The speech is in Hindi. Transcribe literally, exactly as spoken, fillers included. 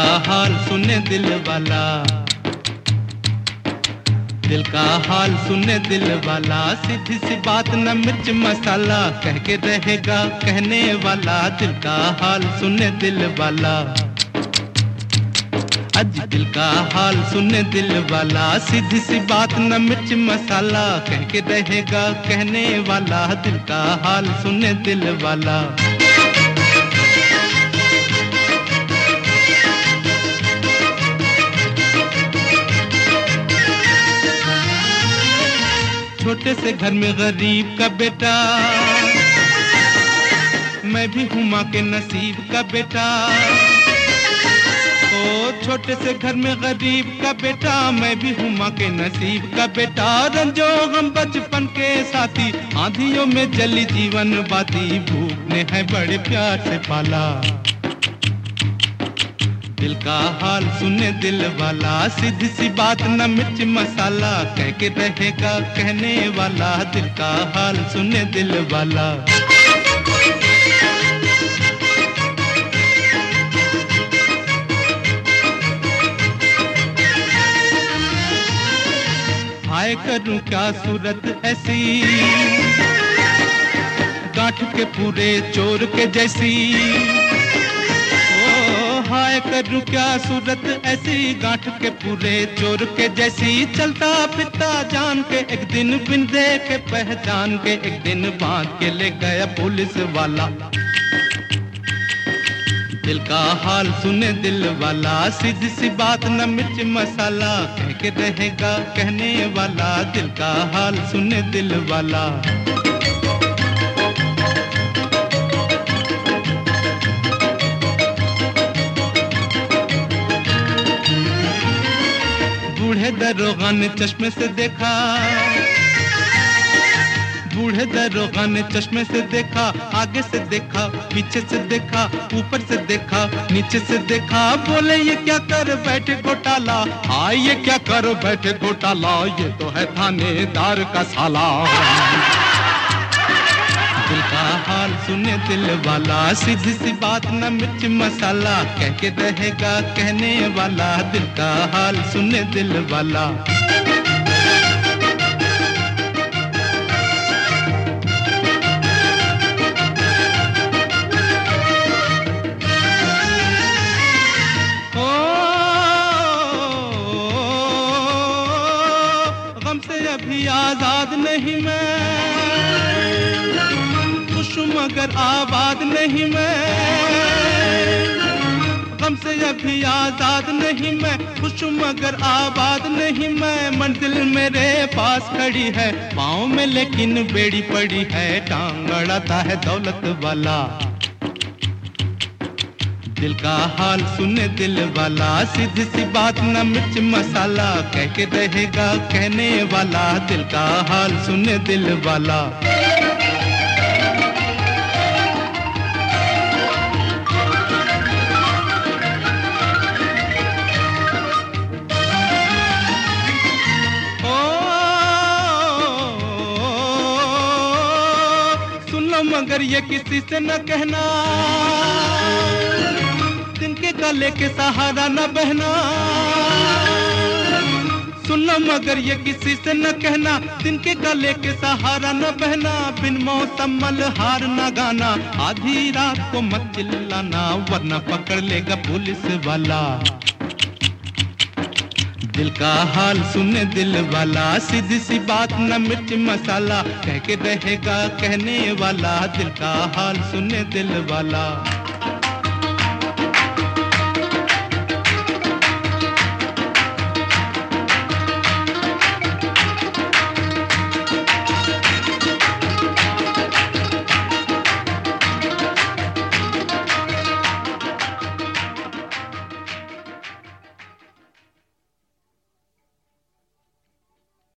का हाल सुने दिल वाला, दिल का हाल सुने दिल वाला। सीधी सी बात न मिर्च मसाला, कह के रहेगा कहने वाला। दिल का हाल सुने दिल वाला, अज दिल का हाल सुने दिल वाला। सीधी सी बात न मिर्च मसाला, कह के रहेगा कहने वाला। दिल का हाल सुने दिल वाला। छोटे से घर में गरीब का बेटा, मैं भी हूँ माँ के नसीब का बेटा। ओ छोटे से घर में गरीब का बेटा, मैं भी हूँ माँ के नसीब का बेटा। रंजो हम बचपन के साथी, आंधियों में जली जीवन बाती। भूख ने है बड़े प्यार से पाला, दिल का हाल सुने दिल वाला। सीधी सी बात न मिर्च मसाला, कह के रहेगा कहने वाला। दिल का हाल सुने दिल वाला। हाय करूं क्या सूरत ऐसी, गांठ के पूरे चोर के जैसी। हाय करूं क्या सूरत ऐसी, गांठ के पूरे चोर के जैसी। चलता फिरता जान के एक दिन, बिन देखे पहचान के एक दिन। बांध के ले गया पुलिस वाला, दिल का हाल सुने दिल वाला। सीधी सी बात न मिर्च मसाला, कह के रहेगा कहने वाला। दिल का हाल सुने दिल वाला। बूढ़े दरोगा ने चश्मे से देखा, बूढ़े दरोगा ने चश्मे से देखा। आगे से देखा, पीछे से देखा, ऊपर से देखा, नीचे से देखा। बोले ये क्या कर बैठे घोटाला, हाँ ये क्या कर बैठे घोटाला। ये तो है थानेदार का साला, दिल का हाल सुने दिल वाला। सीधी सी बात न मिर्च मसाला, कह के रहेगा कहने वाला। दिल का हाल सुने दिल वाला। ओ गम से अभी आजाद नहीं मैं, मगर आबाद नहीं मैं। गम से अभी आजाद नहीं मैं, खुश मगर आबाद नहीं मैं। मंजिल मेरे पास खड़ी है, पाँव में लेकिन बेड़ी पड़ी है। टांग अड़ाता है दौलत वाला, दिल का हाल सुने दिल वाला। सीधी सी बात न मिर्च मसाला, कह के रहेगा कहने वाला। दिल का हाल सुने दिल वाला। मगर ये किसी से न कहना, जिनके गले के सहारा न बहना। सुन लो मगर ये किसी से न कहना, जिनके गले के सहारा न बहना। बिन मौसम मलहार न गाना, आधी रात को मत चिल्लाना, वरना पकड़ लेगा पुलिस वाला। दिल का हाल सुने दिल वाला। सीधी सी बात न मिर्च मसाला, कह के रहेगा कहने वाला। दिल का हाल सुने दिल वाला।